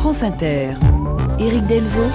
France Inter. Éric Delvaux,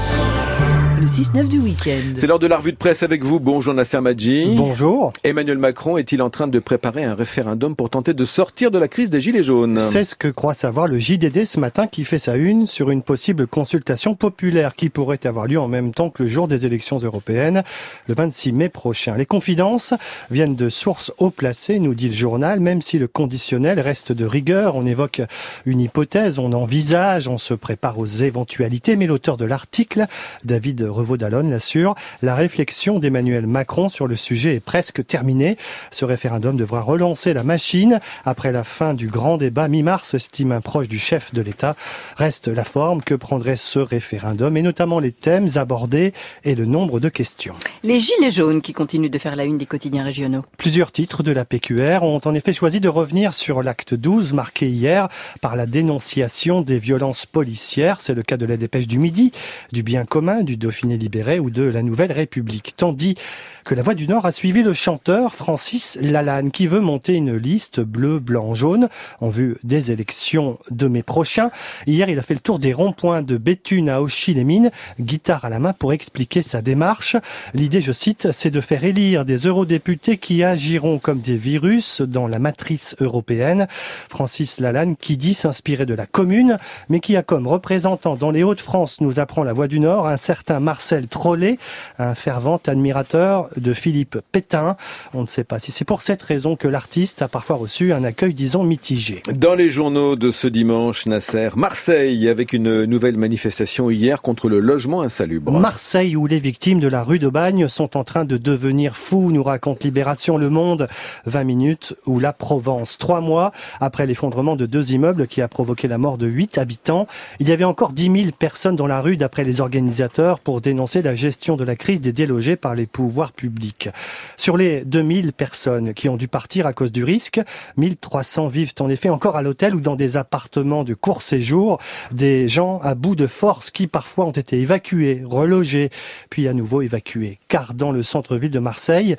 le 6-9 du week-end. C'est l'heure de la revue de presse avec vous. Bonjour Nasser Madji. Bonjour. Emmanuel Macron est-il en train de préparer un référendum pour tenter de sortir de la crise des Gilets jaunes ? C'est ce que croit savoir le JDD ce matin qui fait sa une sur une possible consultation populaire qui pourrait avoir lieu en même temps que le jour des élections européennes, le 26 mai prochain. Les confidences viennent de sources haut placées, nous dit le journal, même si le conditionnel reste de rigueur. On évoque une hypothèse, on envisage, on se prépare aux éventualités, mais l'auteur de l'article, David Revaud-Dallon, l'assure, la réflexion d'Emmanuel Macron sur le sujet est presque terminée. Ce référendum devra relancer la machine après la fin du grand débat mi-mars, estime un proche du chef de l'État. Reste la forme que prendrait ce référendum et notamment les thèmes abordés et le nombre de questions. Les Gilets jaunes qui continuent de faire la une des quotidiens régionaux. Plusieurs titres de la PQR ont en effet choisi de revenir sur l'acte 12 marqué hier par la dénonciation des violences policières. C'est le cas de la Dépêche du Midi, du Bien commun, du Dauphiné libéré ou de la Nouvelle République. Tandis que la Voix du Nord a suivi le chanteur Francis Lalanne qui veut monter une liste bleu, blanc, jaune en vue des élections de mai prochain. Hier, il a fait le tour des ronds-points de Béthune à Auchy-les-Mines, guitare à la main pour expliquer sa démarche. L'idée, je cite, c'est de faire élire des eurodéputés qui agiront comme des virus dans la matrice européenne. Francis Lalanne qui dit s'inspirer de la commune, mais qui a comme représentant dans les Hauts-de-France, nous apprend la Voix du Nord, un certain Marcel Trolley, un fervent admirateur de Philippe Pétain. On ne sait pas si c'est pour cette raison que l'artiste a parfois reçu un accueil, disons, mitigé. Dans les journaux de ce dimanche, Nasser, Marseille, avec une nouvelle manifestation hier contre le logement insalubre. Marseille, où les victimes de la rue d'Aubagne sont en train de devenir fous, nous raconte Libération, Le Monde, 20 minutes, ou la Provence. 3 mois après l'effondrement de 2 immeubles qui a provoqué la mort de 8 habitants, il y avait encore 10 000 personnes dans la rue d'après les organisateurs pour dénoncer la gestion de la crise des délogés par les pouvoirs publics. Sur les 2000 personnes qui ont dû partir à cause du risque, 1300 vivent en effet encore à l'hôtel ou dans des appartements de court séjour, des gens à bout de force qui parfois ont été évacués, relogés, puis à nouveau évacués. Car dans le centre-ville de Marseille,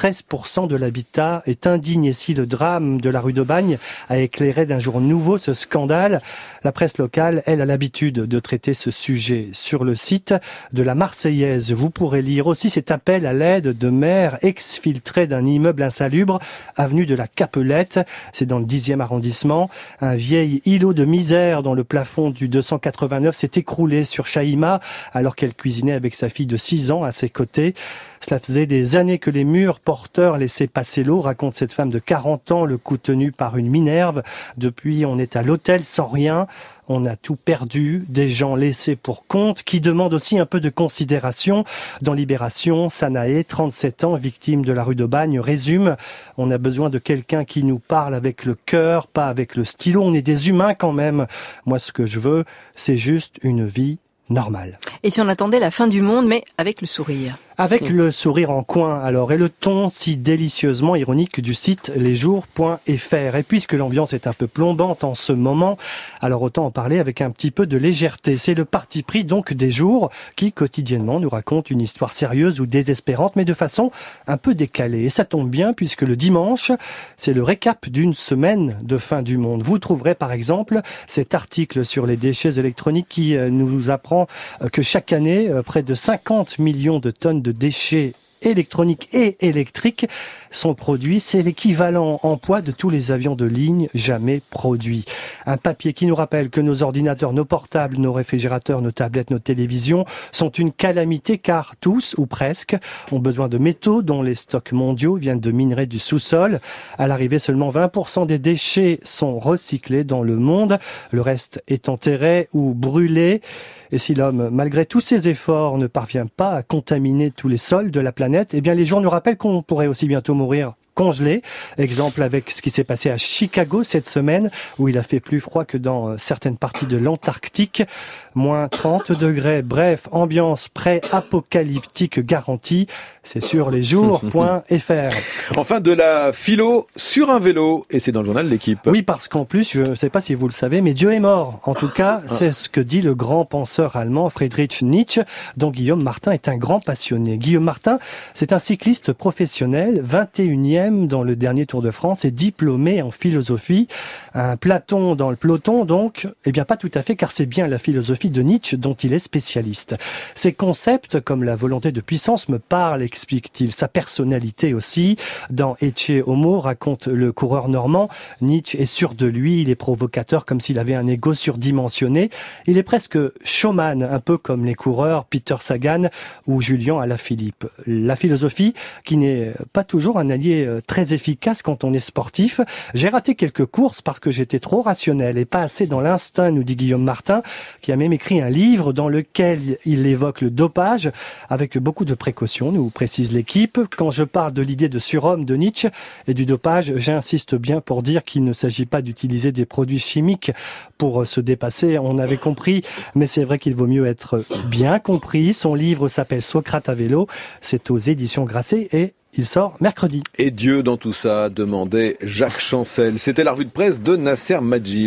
13% de l'habitat est indigne. Et si le drame de la rue d'Aubagne a éclairé d'un jour nouveau ce scandale, la presse locale, elle, a l'habitude de traiter ce sujet. Sur le site de la Marseillaise, vous pourrez lire aussi cet appel à l'aide de maires exfiltrés d'un immeuble insalubre, avenue de la Capelette. C'est dans le 10e arrondissement. Un vieil îlot de misère dans le plafond du 289 s'est écroulé sur Chaïma alors qu'elle cuisinait avec sa fille de 6 ans à ses côtés. Cela faisait des années que les murs porteurs laissaient passer l'eau, raconte cette femme de 40 ans, le coup tenu par une Minerve. Depuis, on est à l'hôtel sans rien. On a tout perdu, des gens laissés pour compte, qui demandent aussi un peu de considération. Dans Libération, Sanaé, 37 ans, victime de la rue d'Aubagne, résume « On a besoin de quelqu'un qui nous parle avec le cœur, pas avec le stylo. On est des humains quand même. Moi, ce que je veux, c'est juste une vie normale. » Et si on attendait la fin du monde, mais avec le sourire ? Avec le sourire en coin, alors, et le ton si délicieusement ironique du site lesjours.fr. Et puisque l'ambiance est un peu plombante en ce moment, alors autant en parler avec un petit peu de légèreté. C'est le parti pris donc des jours qui quotidiennement nous raconte une histoire sérieuse ou désespérante, mais de façon un peu décalée. Et ça tombe bien puisque le dimanche, c'est le récap d'une semaine de fin du monde. Vous trouverez par exemple cet article sur les déchets électroniques qui nous apprend que chaque année, près de 50 millions de tonnes de déchets électroniques et électriques sont produits. C'est l'équivalent en poids de tous les avions de ligne jamais produits. Un papier qui nous rappelle que nos ordinateurs, nos portables, nos réfrigérateurs, nos tablettes, nos télévisions sont une calamité car tous, ou presque, ont besoin de métaux dont les stocks mondiaux viennent de minerais du sous-sol. À l'arrivée, seulement 20% des déchets sont recyclés dans le monde. Le reste est enterré ou brûlé. Et si l'homme, malgré tous ses efforts, ne parvient pas à contaminer tous les sols de la planète, eh bien les jours nous rappellent qu'on pourrait aussi bientôt mourir congelé. Exemple avec ce qui s'est passé à Chicago cette semaine, où il a fait plus froid que dans certaines parties de l'Antarctique. Moins 30 degrés. Bref, ambiance pré-apocalyptique garantie. C'est sur lesjours.fr. Enfin, de la philo sur un vélo. Et c'est dans le journal L'Équipe. Oui, parce qu'en plus, je ne sais pas si vous le savez, mais Dieu est mort. En tout cas, c'est ce que dit le grand penseur allemand Friedrich Nietzsche, dont Guillaume Martin est un grand passionné. Guillaume Martin, c'est un cycliste professionnel, 21e 7e dans le dernier Tour de France et diplômé en philosophie. Un Platon dans le peloton donc, pas tout à fait, car c'est bien la philosophie de Nietzsche dont il est spécialiste. Ses concepts, comme la volonté de puissance, me parlent, explique-t-il. Sa personnalité aussi. Dans Ecce Homo, raconte le coureur normand, Nietzsche est sûr de lui, il est provocateur comme s'il avait un ego surdimensionné. Il est presque showman, un peu comme les coureurs Peter Sagan ou Julian Alaphilippe. La philosophie qui n'est pas toujours un allié très efficace quand on est sportif. J'ai raté quelques courses parce que j'étais trop rationnel et pas assez dans l'instinct, nous dit Guillaume Martin, qui a même écrit un livre dans lequel il évoque le dopage avec beaucoup de précautions, nous précise l'équipe. Quand je parle de l'idée de surhomme de Nietzsche et du dopage, j'insiste bien pour dire qu'il ne s'agit pas d'utiliser des produits chimiques pour se dépasser. On avait compris, mais c'est vrai qu'il vaut mieux être bien compris. Son livre s'appelle Socrate à vélo. C'est aux éditions Grasset et il sort mercredi. Et Dieu dans tout ça, demandait Jacques Chancel. C'était la revue de presse de Nasser Madjid.